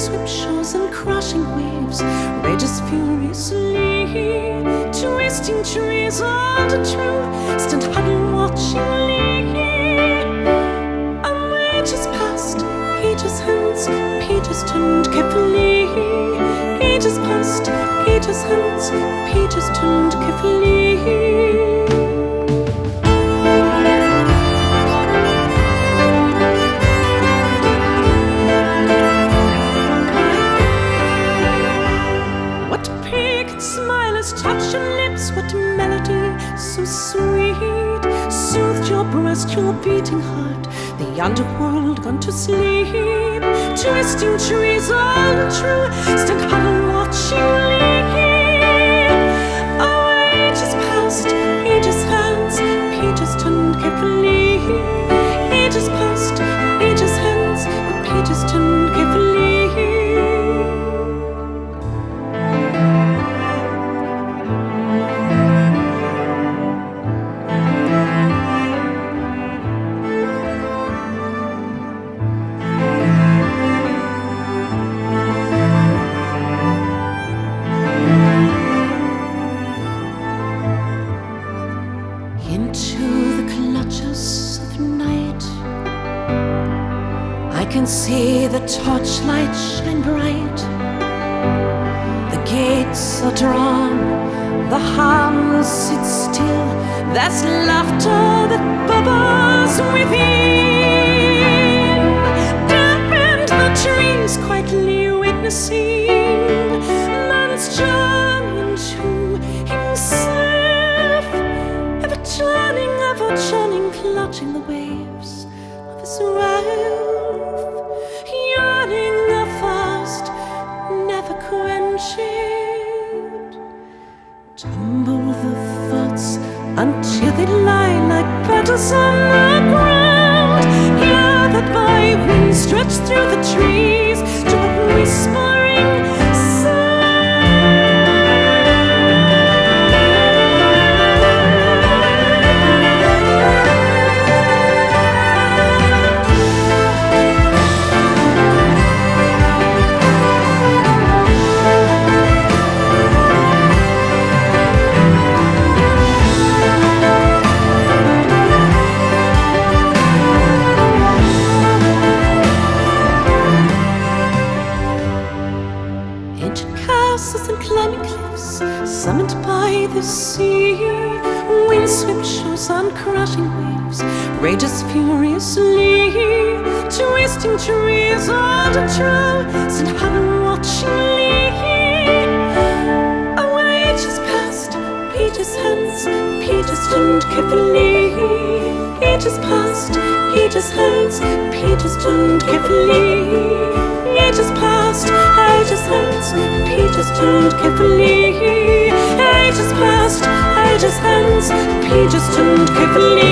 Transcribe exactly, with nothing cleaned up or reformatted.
windswept shores and crashing waves rages furiously. Twisting trees all the true stand huddled watchingly. Ages passed, ages hence, pages turned carefully. Ages passed, ages hence, pages turned carefully. Touch your lips, what melody so sweet soothed your breast, your beating heart, the underworld gone to sleep. Twisting trees all true stand huddled watchingly. Oh, ages passed, ages hence, pages turned carefully. Ages passed, ages hence, pages turned carefully. Into the clutches of night, I can see the torchlight shine bright. The gates are drawn, the hounds sit still. There's laughter that bubbles within. Up and the trees quietly witnessing man's journey into himself. Churning, ever churning, clutching the waves of his wealth, yearning a thirst, never quench it. Tumble the thoughts until they lie like petals on the ground, gathered by wind, stretched through the trees to a whispering sound. Castles and climbing cliffs, summoned by the sea, windswept shores and crashing waves rages furiously. Twisting trees all the true stand huddled watchingly. Oh, ages passed, ages hence, pages turned carefully. Ages passed, ages hence, pages turned carefully. Ages passed, ages hence, pages turned carefully. Ages passed, ages hence, pages turned carefully.